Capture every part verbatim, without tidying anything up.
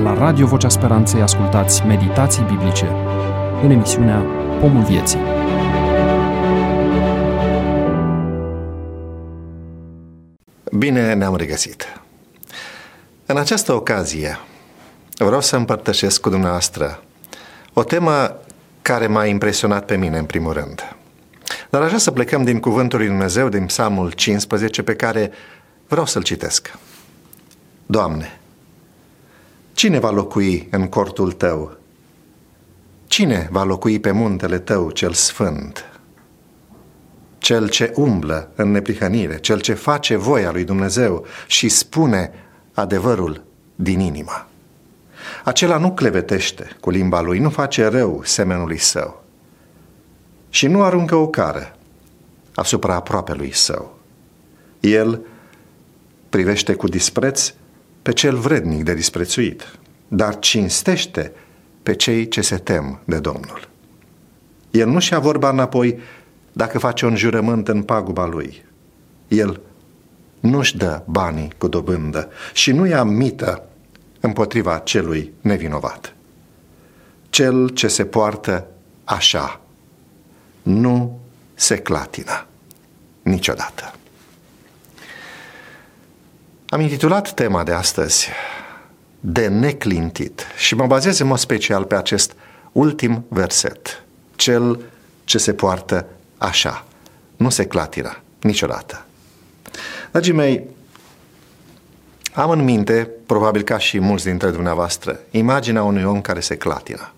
La Radio Vocea Speranței ascultați meditații biblice în emisiunea Pomul Vieții. Bine ne-am regăsit! În această ocazie vreau să împărtășesc cu dumneavoastră o temă care m-a impresionat pe mine în primul rând. Dar aș vrea să plecăm din Cuvântul lui Dumnezeu, din Psalmul cincisprezece, pe care vreau să-l citesc. Doamne, cine va locui în cortul Tău? Cine va locui pe muntele Tău cel sfânt? Cel ce umblă în neprihănire, cel ce face voia lui Dumnezeu și spune adevărul din inimă. Acela nu clevetește cu limba lui, nu face rău semenului său și nu aruncă o cară asupra aproapelui său. El privește cu dispreț pe cel vrednic de disprețuit, dar cinstește pe cei ce se tem de Domnul. El nu-și ia vorba înapoi dacă face un jurământ în paguba lui. El nu-și dă banii cu dobândă și nu ia mită împotriva celui nevinovat. Cel ce se poartă așa nu se clatină niciodată. Am intitulat tema de astăzi De neclintit și mă bazez în mod special pe acest ultim verset. Cel ce se poartă așa nu se clatină niciodată. Dragii mei, am în minte, probabil ca și mulți dintre dumneavoastră, imaginea unui om care se clatină.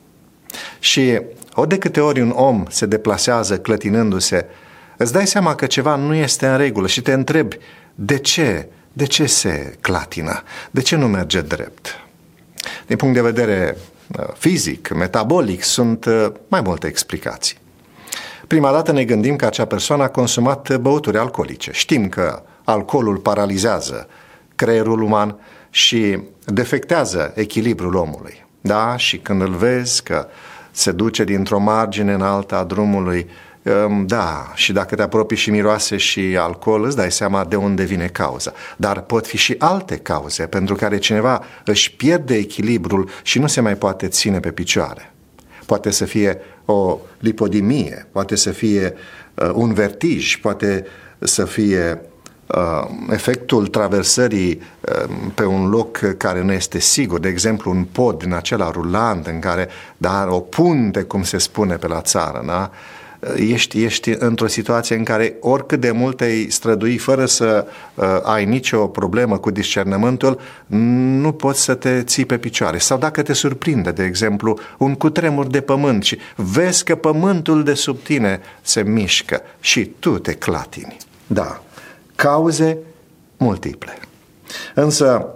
Și ori de câte ori un om se deplasează clătinându-se, îți dai seama că ceva nu este în regulă și te întrebi de ce, de ce se clatină, de ce nu merge drept. Din punct de vedere fizic, metabolic, sunt mai multe explicații. Prima dată ne gândim că acea persoană a consumat băuturi alcoolice. Știm că alcoolul paralizează creierul uman și defectează echilibrul omului. Da? Și când îl vezi că se duce dintr-o margine în alta a drumului, da, și dacă te apropii și miroase și alcool, îți dai seama de unde vine cauza. Dar pot fi și alte cauze pentru care cineva își pierde echilibrul și nu se mai poate ține pe picioare. Poate să fie o lipodimie, poate să fie uh, un vertij, poate să fie uh, efectul traversării uh, pe un loc care nu este sigur, de exemplu un pod din acela rulant în care, dar o punte, cum se spune pe la țară, da? Ești, ești într-o situație în care oricât de mult te-ai strădui fără să uh, ai nicio problemă cu discernământul, nu poți să te ții pe picioare. Sau dacă te surprinde, de exemplu, un cutremur de pământ și vezi că pământul de sub tine se mișcă și tu te clatini. Da, cauze multiple. Însă,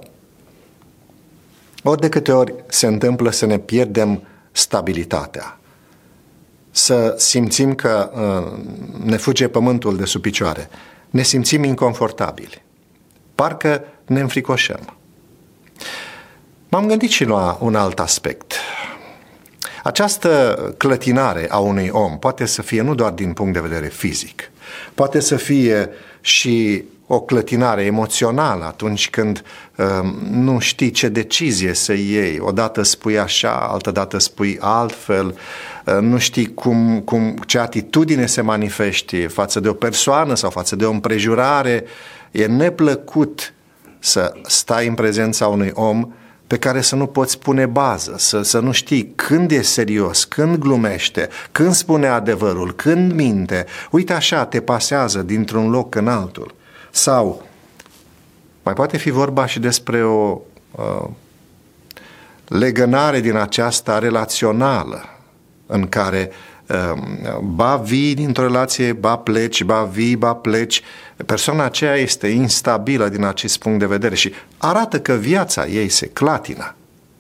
ori de câte ori se întâmplă să ne pierdem stabilitatea, să simțim că uh, ne fuge pământul de sub picioare, ne simțim inconfortabili, parcă ne înfricoșăm. M-am gândit și la un alt aspect. Această clătinare a unui om poate să fie nu doar din punct de vedere fizic, poate să fie și o clătinare emoțională atunci când uh, nu știi ce decizie să iei. Odată spui așa, altădată spui altfel, uh, nu știi cum, cum, ce atitudine se manifeste față de o persoană sau față de o împrejurare. E neplăcut să stai în prezența unui om pe care să nu poți pune bază, să, să nu știi când e serios, când glumește, când spune adevărul, când minte. Uite așa, te pasează dintr-un loc în altul. Sau mai poate fi vorba și despre o uh, legănare din aceasta relațională în care uh, ba vii dintr-o relație, ba pleci, ba vii, ba pleci. Persoana aceea este instabilă din acest punct de vedere și arată că viața ei se clatină.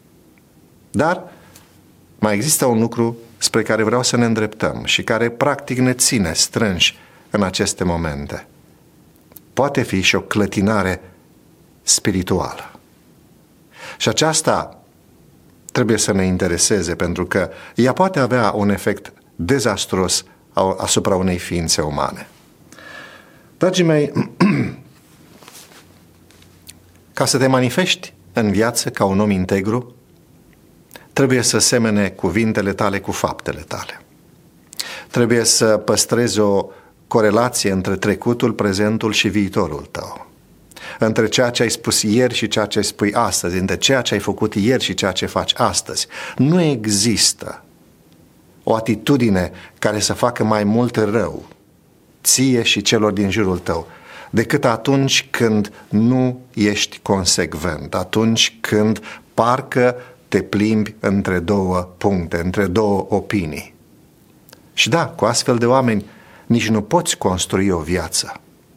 Dar mai există un lucru spre care vreau să ne îndreptăm și care practic ne ține strânși în aceste momente. Poate fi și o clătinare spirituală. Și aceasta trebuie să ne intereseze, pentru că ea poate avea un efect dezastruos asupra unei ființe umane. Dragii mei, ca să te manifesti în viață ca un om integru, trebuie să semene cuvintele tale cu faptele tale. Trebuie să păstrezi o corelație între trecutul, prezentul și viitorul tău. Între ceea ce ai spus ieri și ceea ce spui astăzi, între ceea ce ai făcut ieri și ceea ce faci astăzi. Nu există o atitudine care să facă mai mult rău ție și celor din jurul tău decât atunci când nu ești consecvent, atunci când parcă te plimbi între două puncte, între două opinii. Și da, cu astfel de oameni nici nu poți construi o viață.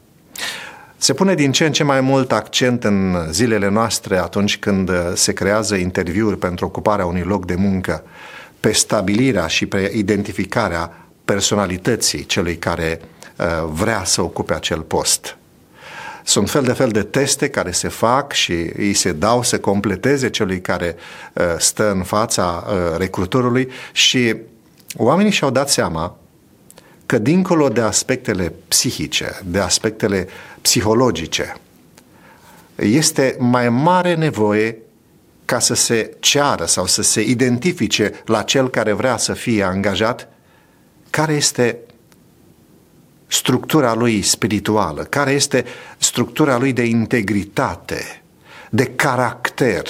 Se pune din ce în ce mai mult accent în zilele noastre atunci când se creează interviuri pentru ocuparea unui loc de muncă pe stabilirea și pe identificarea personalității celui care uh, vrea să ocupe acel post. Sunt fel de fel de teste care se fac și îi se dau să completeze celui care uh, stă în fața uh, recrutorului și oamenii și-au dat seama că dincolo de aspectele psihice, de aspectele psihologice, este mai mare nevoie ca să se ceară sau să se identifice la cel care vrea să fie angajat care este structura lui spirituală, care este structura lui de integritate, de caracter.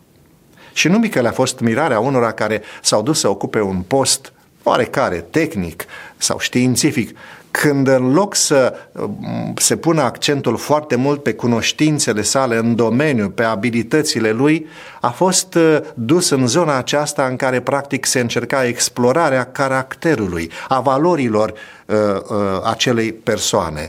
Și nu mică le-a fost mirarea unora care s-au dus să ocupe un post oarecare, tehnic sau științific, când în loc să se pună accentul foarte mult pe cunoștințele sale în domeniu, pe abilitățile lui, a fost dus în zona aceasta în care practic se încerca explorarea caracterului, a valorilor uh, uh, acelei persoane.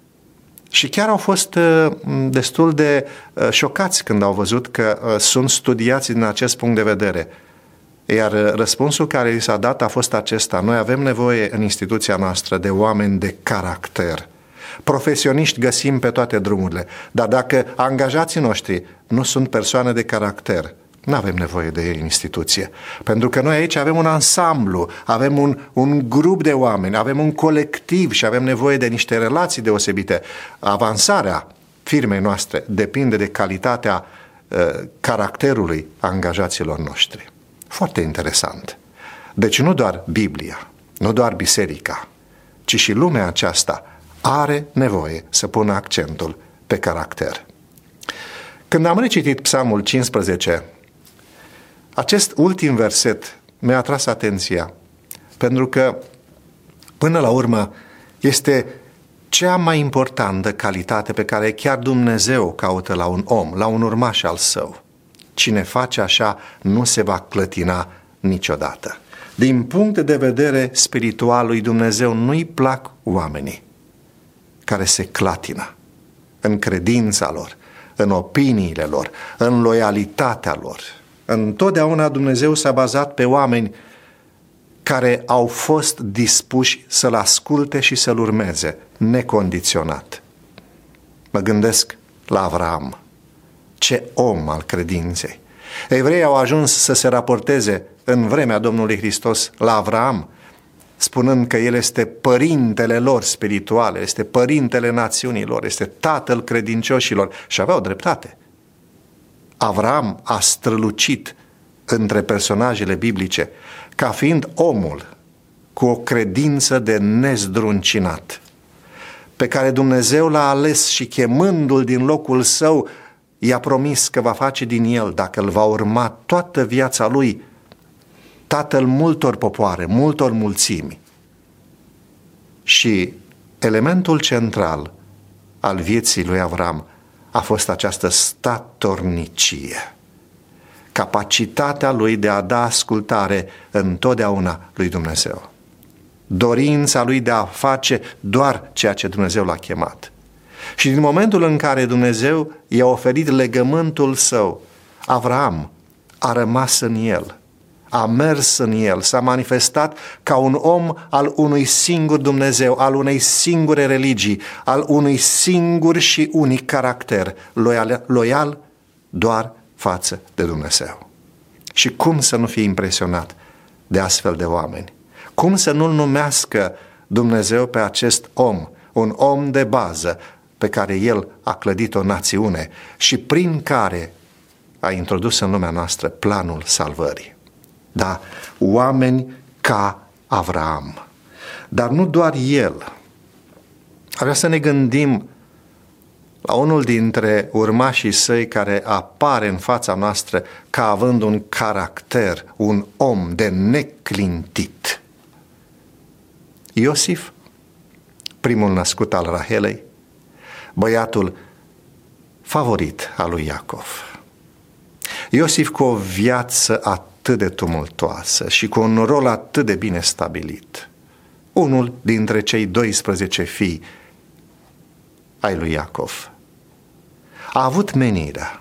Și chiar au fost uh, destul de uh, șocați când au văzut că uh, sunt studiați din acest punct de vedere. Iar răspunsul care li s-a dat a fost acesta: noi avem nevoie în instituția noastră de oameni de caracter. Profesioniști găsim pe toate drumurile, dar dacă angajații noștri nu sunt persoane de caracter, nu avem nevoie de ei în instituție. Pentru că noi aici avem un ansamblu, avem un, un grup de oameni, avem un colectiv și avem nevoie de niște relații deosebite. Avansarea firmei noastre depinde de calitatea uh, caracterului angajaților noștri. Foarte interesant. Deci nu doar Biblia, nu doar biserica, ci și lumea aceasta are nevoie să pună accentul pe caracter. Când am recitit Psalmul cincisprezece, acest ultim verset mi-a atras atenția, pentru că, până la urmă, este cea mai importantă calitate pe care chiar Dumnezeu caută la un om, la un urmaș al său. Cine face așa nu se va clătina niciodată. Din punct de vedere spiritual lui Dumnezeu nu-i plac oamenii care se clatină în credința lor, în opiniile lor, în loialitatea lor. Întotdeauna Dumnezeu s-a bazat pe oameni care au fost dispuși să-L asculte și să-L urmeze, necondiționat. Mă gândesc la Avraam. Ce om al credinței! Evreii au ajuns să se raporteze în vremea Domnului Hristos la Avraam, spunând că el este părintele lor spirituale, este părintele națiunilor, este tatăl credincioșilor și aveau dreptate. Avraam a strălucit între personajele biblice ca fiind omul cu o credință de nezdruncinat, pe care Dumnezeu l-a ales și chemându-l din locul său, i-a promis că va face din el, dacă îl va urma toată viața lui, tatăl multor popoare, multor mulțimi. Și elementul central al vieții lui Avram a fost această statornicie, capacitatea lui de a da ascultare întotdeauna lui Dumnezeu, dorința lui de a face doar ceea ce Dumnezeu l-a chemat. Și din momentul în care Dumnezeu i-a oferit legământul său, Avram a rămas în el, a mers în el, s-a manifestat ca un om al unui singur Dumnezeu, al unei singure religii, al unui singur și unic caracter, loial, loial doar față de Dumnezeu. Și cum să nu fie impresionat de astfel de oameni? Cum să nu-l numească Dumnezeu pe acest om, un om de bază, pe care el a clădit o națiune și prin care a introdus în lumea noastră planul salvării. Da, oameni ca Avraam. Dar nu doar el. Ar vrea să ne gândim la unul dintre urmașii săi care apare în fața noastră ca având un caracter, un om de neclintit. Iosif, primul născut al Rahelei, băiatul favorit al lui Iacov. Iosif cu o viață atât de tumultoasă și cu un rol atât de bine stabilit. Unul dintre cei doisprezece fii ai lui Iacov. A avut menirea,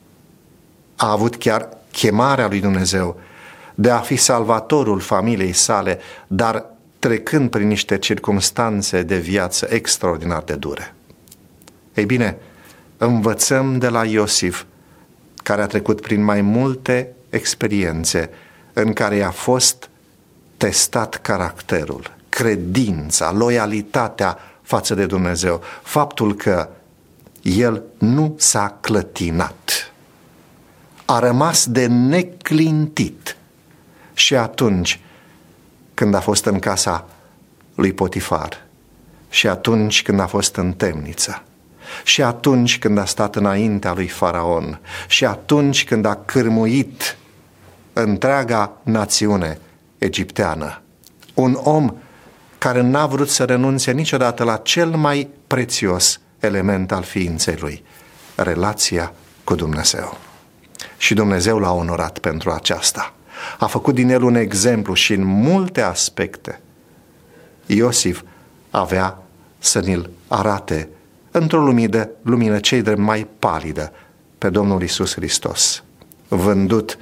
a avut chiar chemarea lui Dumnezeu de a fi salvatorul familiei sale, dar trecând prin niște circumstanțe de viață extraordinar de dure. Ei bine, învățăm de la Iosif, care a trecut prin mai multe experiențe în care i-a fost testat caracterul, credința, loialitatea față de Dumnezeu, faptul că el nu s-a clătinat, a rămas de neclintit și atunci când a fost în casa lui Potifar, și atunci când a fost în temniță, și atunci când a stat înaintea lui Faraon, și atunci când a cârmuit întreaga națiune egipteană. Un om care n-a vrut să renunțe niciodată la cel mai prețios element al ființei lui, relația cu Dumnezeu. Și Dumnezeu l-a onorat pentru aceasta. A făcut din el un exemplu și în multe aspecte Iosif avea să ni-l arate într-o lumină, lumină cei drept mai palidă pe Domnul Iisus Hristos, vândut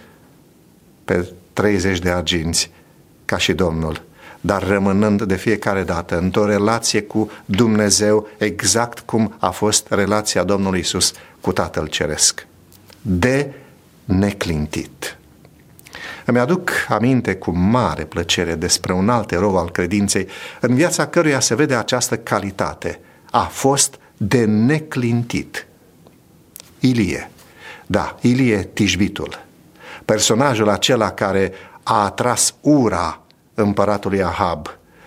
pe treizeci de arginți ca și Domnul, dar rămânând de fiecare dată într-o relație cu Dumnezeu, exact cum a fost relația Domnului Iisus cu Tatăl Ceresc. De neclintit. Îmi aduc aminte cu mare plăcere despre un alt erou al credinței, în viața căruia se vede această calitate. A fost de neclintit. Ilie. Da, Ilie Tishbitul. Personajul acela care a atras ura împăratului Ahab.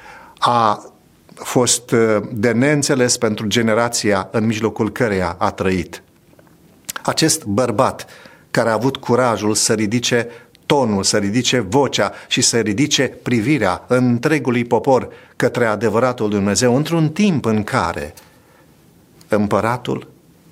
A fost de neînțeles pentru generația în mijlocul căreia a trăit. Acest bărbat care a avut curajul să ridice tonul, să ridice vocea și să ridice privirea întregului popor către adevăratul Dumnezeu într-un timp în care împăratul,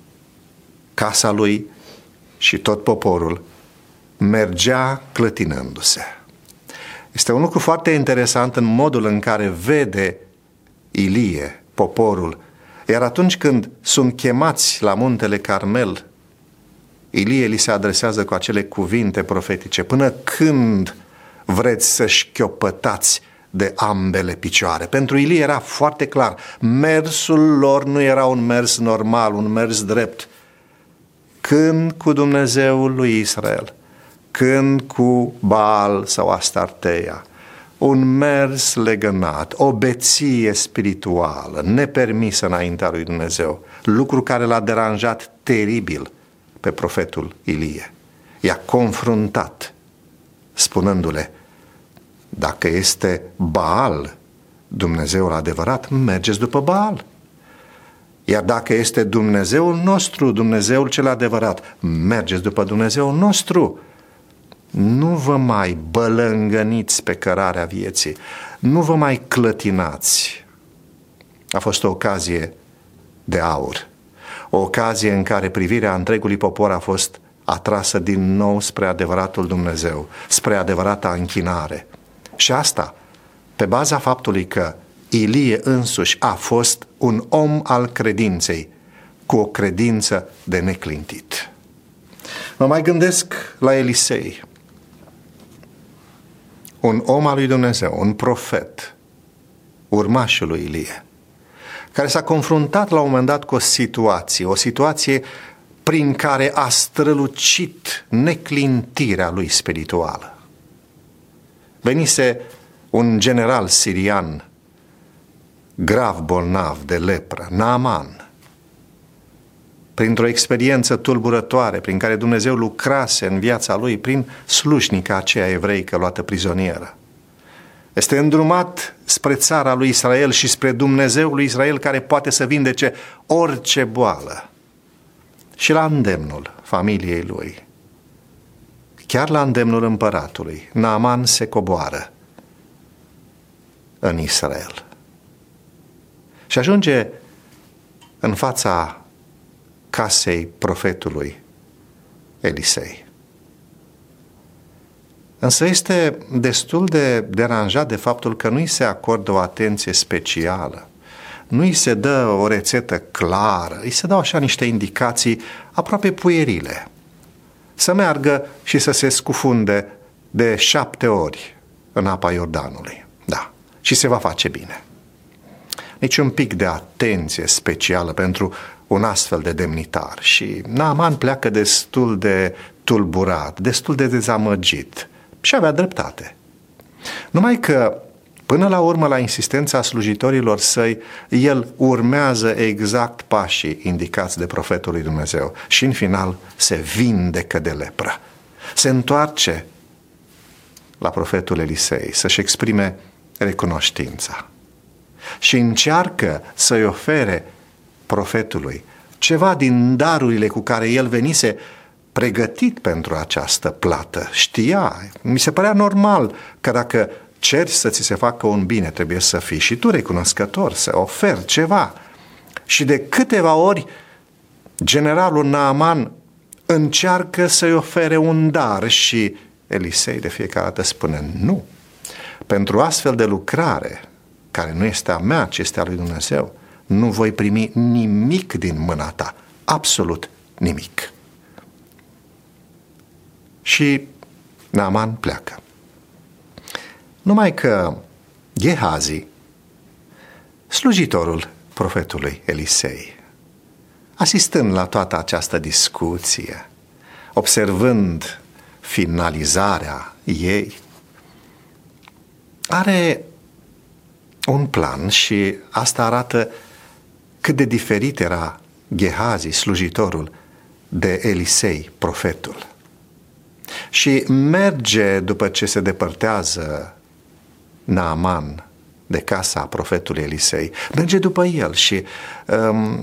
casa lui și tot poporul mergea clătinându-se. Este un lucru foarte interesant în modul în care vede Ilie poporul, iar atunci când sunt chemați la muntele Carmel, Ilie li se adresează cu acele cuvinte profetice: până când vreți să șchiopătați de ambele picioare? Pentru Ilie era foarte clar, mersul lor nu era un mers normal, un mers drept. Când cu Dumnezeul lui Israel, când cu Baal sau Astarteia, un mers legănat, o beție spirituală, nepermisă înaintea lui Dumnezeu, lucru care l-a deranjat teribil pe profetul Ilie. I-a confruntat, spunându-le: dacă este Baal, Dumnezeul adevărat, mergeți după Baal. Iar dacă este Dumnezeul nostru, Dumnezeul cel adevărat, mergeți după Dumnezeul nostru. Nu vă mai bălângăniți pe cărarea vieții, nu vă mai clătinați. A fost o ocazie de aur, o ocazie în care privirea întregului popor a fost atrasă din nou spre adevăratul Dumnezeu, spre adevărata închinare. Și asta pe baza faptului că Ilie însuși a fost un om al credinței, cu o credință de neclintit. Mă mai gândesc la Elisei, un om al lui Dumnezeu, un profet, urmașul lui Ilie, care s-a confruntat la un moment dat cu o situație, o situație prin care a strălucit neclintirea lui spirituală. Venise un general sirian grav bolnav de lepră, Naaman. printr-o experiență tulburătoare, prin care Dumnezeu lucrase în viața lui, prin slujnica aceea evreică luată prizonieră. Este îndrumat spre țara lui Israel și spre Dumnezeul lui Israel, care poate să vindece orice boală. Și la îndemnul familiei lui, chiar la îndemnul împăratului, Naaman se coboară în Israel și ajunge în fața casei profetului Elisei. Însă este destul de deranjat de faptul că nu îi se acordă o atenție specială, nu îi se dă o rețetă clară, îi se dau așa niște indicații aproape puerile. Să meargă și să se scufunde de șapte ori în apa Iordanului. Da, și se va face bine. Nici un pic de atenție specială pentru un astfel de demnitar. Și Naaman pleacă destul de tulburat, destul de dezamăgit și avea dreptate. Numai că, până la urmă, la insistența slujitorilor săi, el urmează exact pașii indicați de profetul lui Dumnezeu și, în final, se vindecă de lepră. Se întoarce la profetul Elisei să-și exprime recunoștința și încearcă să-i ofere profetului ceva din darurile cu care el venise pregătit pentru această plată. Știa, mi se părea normal că dacă ceri să ți se facă un bine, trebuie să fii și tu recunoscător, să oferi ceva. Și de câteva ori generalul Naaman încearcă să-i ofere un dar și Elisei de fiecare dată spune nu. Pentru astfel de lucrare, care nu este a mea, ci este a lui Dumnezeu, nu voi primi nimic din mâna ta, absolut nimic. Și Naaman pleacă. Numai că Gehazi, slujitorul profetului Elisei, asistând la toată această discuție, observând finalizarea ei, are un plan și asta arată cât de diferit era Gehazi, slujitorul, de Elisei, profetul. Și merge, după ce se depărtează Naaman de casa profetului Elisei, merge după el și um,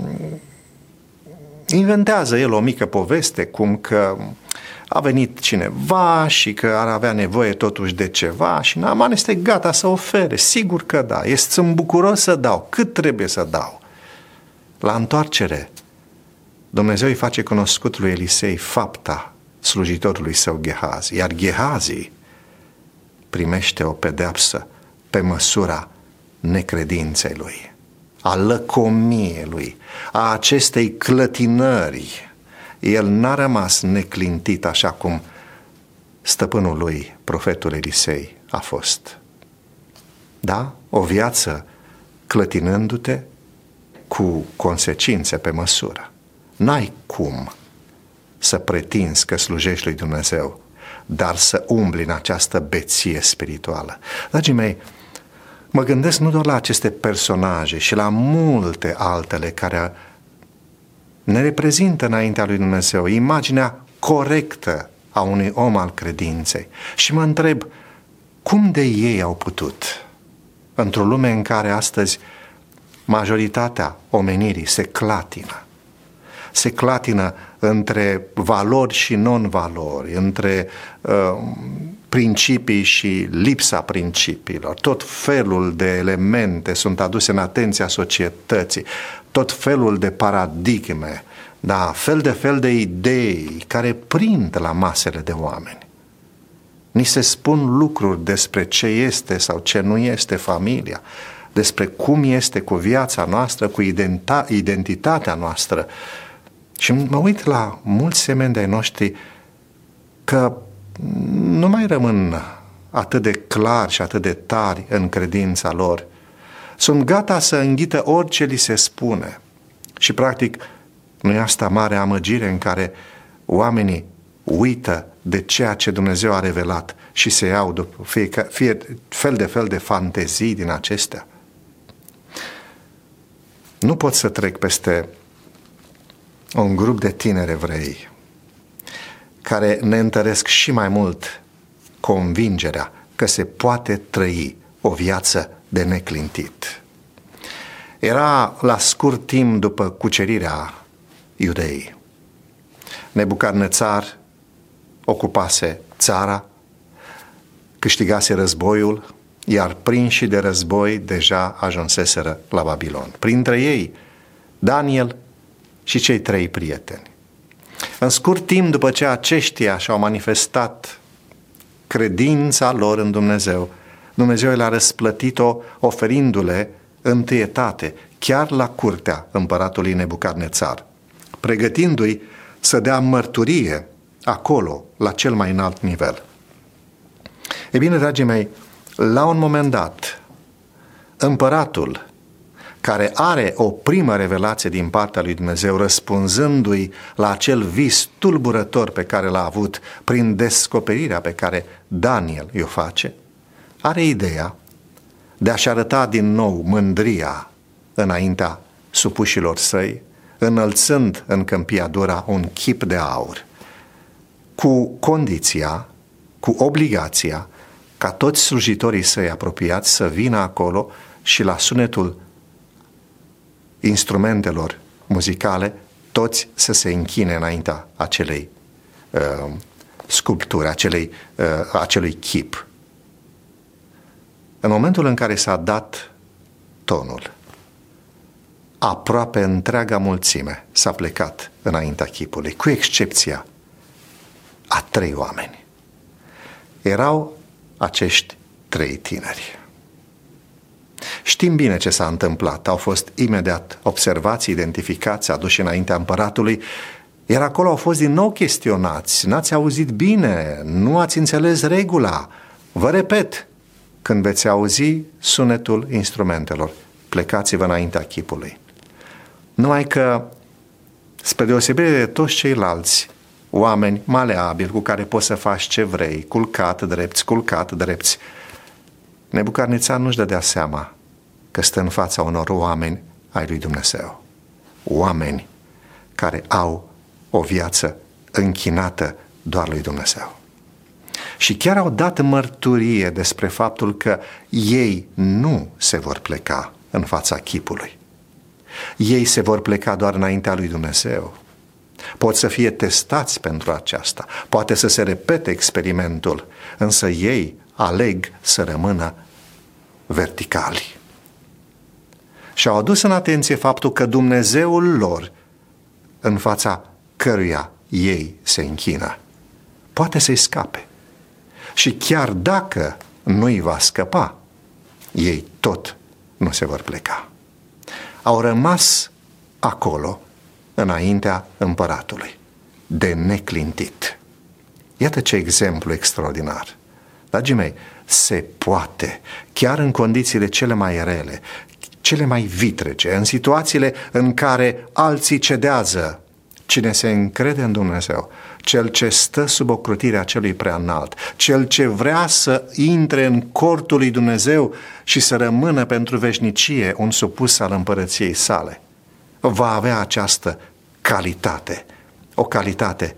inventează el o mică poveste, cum că a venit cineva și că ar avea nevoie totuși de ceva și Naaman este gata să ofere, sigur că da, este bucuros să dau, cât trebuie să dau. La întoarcere, Dumnezeu îi face cunoscut lui Elisei fapta slujitorului său Gehazi, iar Gehazi primește o pedeapsă pe măsura necredinței lui, a lăcomiei lui, a acestei clătinări. El n-a rămas neclintit așa cum stăpânul lui, profetul Elisei, a fost. Da? O viață clătinându-te cu consecințe pe măsură. N-ai cum să pretinzi că slujești lui Dumnezeu, dar să umbli în această beție spirituală. Dragii mei, mă gândesc nu doar la aceste personaje și la multe altele care ne reprezintă înaintea lui Dumnezeu imaginea corectă a unui om al credinței. Și mă întreb, cum de ei au putut, într-o lume în care astăzi majoritatea omenirii se clatină, se clatină între valori și non-valori, între uh, principii și lipsa principiilor. Tot felul de elemente sunt aduse în atenția societății, tot felul de paradigme, da, fel de fel de idei care prind la masele de oameni. Ni se spun lucruri despre ce este sau ce nu este familia, despre cum este cu viața noastră, cu identa- identitatea noastră. Și mă uit la mulți semeni de-ai noștri că nu mai rămân atât de clar și atât de tari în credința lor. Sunt gata să înghită orice li se spune. Și practic nu e asta mare amăgire în care oamenii uită de ceea ce Dumnezeu a revelat și se iau după fie, fie fel de fel de fantezii din acestea. Nu pot să trec peste un grup de tineri evrei care ne întăresc și mai mult convingerea că se poate trăi o viață de neclintit. Era la scurt timp după cucerirea Iudeii. Nebucadnețar ocupase țara, câștigase războiul, iar prinși de război deja ajunseseră la Babilon. Printre ei, Daniel și cei trei prieteni. În scurt timp după ce aceștia și-au manifestat credința lor în Dumnezeu, Dumnezeu le-a răsplătit-o oferindu-le întâietate chiar la curtea împăratului Nebucadnețar, pregătindu-i să dea mărturie acolo, la cel mai înalt nivel. E bine, dragii mei, la un moment dat, împăratul, care are o primă revelație din partea lui Dumnezeu, răspunzându-i la acel vis tulburător pe care l-a avut prin descoperirea pe care Daniel i-o face, are ideea de a-și arăta din nou mândria înaintea supușilor săi, înălțând în câmpia Dura un chip de aur, cu condiția, cu obligația ca toți slujitorii săi apropiați să vină acolo și la sunetul instrumentelor muzicale toți să se închine înaintea acelei uh, sculpturi, acelei, uh, acelui chip. În momentul în care s-a dat tonul, aproape întreaga mulțime s-a plecat înaintea chipului, cu excepția a trei oameni. Erau acești trei tineri. Știm bine ce s-a întâmplat. Au fost imediat observați, identificați, aduși înaintea împăratului, iar acolo au fost din nou chestionați. N-ați auzit bine, nu ați înțeles regula. Vă repet, când veți auzi sunetul instrumentelor, plecați-vă înaintea chipului. Numai că, spre deosebire de toți ceilalți oameni maleabili cu care poți să faci ce vrei, culcat drepți, culcat drepți, Nebucadnețar nu-și dădea seama că stă în fața unor oameni ai lui Dumnezeu. Oameni care au o viață închinată doar lui Dumnezeu. Și chiar au dat mărturie despre faptul că ei nu se vor pleca în fața chipului. Ei se vor pleca doar înaintea lui Dumnezeu. Pot să fie testați pentru aceasta, poate să se repete experimentul, însă ei aleg să rămână verticali. Și au adus în atenție faptul că Dumnezeul lor, în fața căruia ei se închină, poate să-i scape. Și chiar dacă nu îi va scăpa, ei tot nu se vor pleca. Au rămas acolo, înaintea împăratului, de neclintit. Iată ce exemplu extraordinar. Dragii mei, se poate, chiar în condițiile cele mai rele, cele mai vitrege, în situațiile în care alții cedează, cine se încrede în Dumnezeu, cel ce stă sub ocrotirea celui preanalt, cel ce vrea să intre în cortul lui Dumnezeu și să rămână pentru veșnicie un supus al împărăției sale, va avea această calitate, o calitate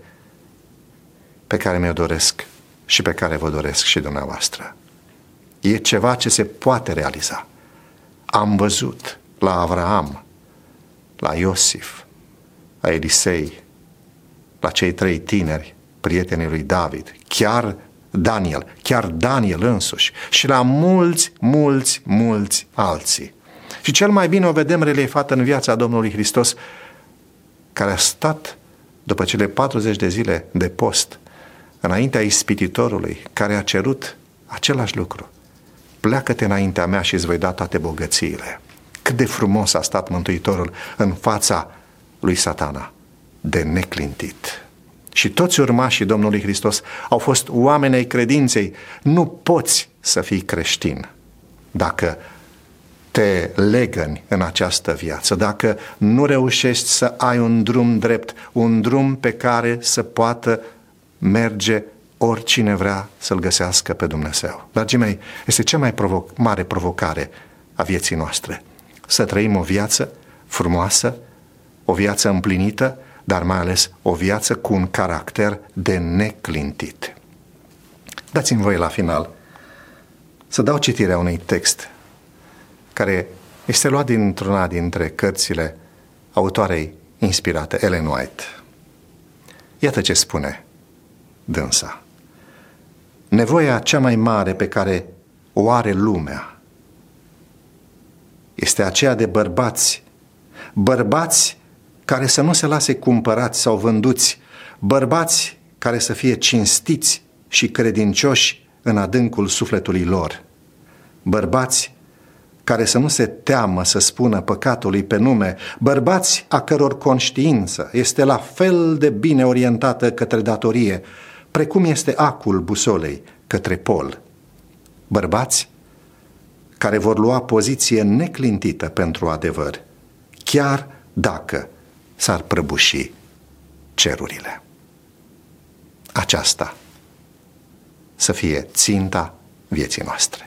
pe care mi-o doresc și pe care vă doresc și dumneavoastră. E ceva ce se poate realiza. Am văzut la Avraam, la Iosif, la Elisei, la cei trei tineri, prietenii lui David, chiar Daniel, chiar Daniel însuși și la mulți, mulți, mulți alții. Și cel mai bine o vedem reliefat în viața Domnului Hristos, care a stat după cele patruzeci de zile de post înaintea ispititorului, care a cerut același lucru. Pleacă-te înaintea mea și îți voi da toate bogățiile. Cât de frumos a stat Mântuitorul în fața lui Satana, de neclintit. Și toți urmașii Domnului Hristos au fost oameni ai credinței. Nu poți să fii creștin dacă te legăni în această viață, dacă nu reușești să ai un drum drept, un drum pe care să poată merge oricine vrea să-L găsească pe Dumnezeu. Dragii mei, este cea mai provo- mare provocare a vieții noastre. Să trăim o viață frumoasă, o viață împlinită, dar mai ales o viață cu un caracter de neclintit. Dați-mi voie la final să dau citirea unui text care este luat dintr-una dintre cărțile autoarei inspirate, Ellen White. Iată ce spune dânsa. Nevoia cea mai mare pe care o are lumea este aceea de bărbați, bărbați care să nu se lase cumpărați sau vânduți, bărbați care să fie cinstiți și credincioși în adâncul sufletului lor, bărbați care să nu se teamă să spună păcatului pe nume, bărbați a căror conștiință este la fel de bine orientată către datorie, precum este acul busolei către pol, bărbați care vor lua poziție neclintită pentru adevăr, chiar dacă s-ar prăbuși cerurile. Aceasta să fie ținta vieții noastre.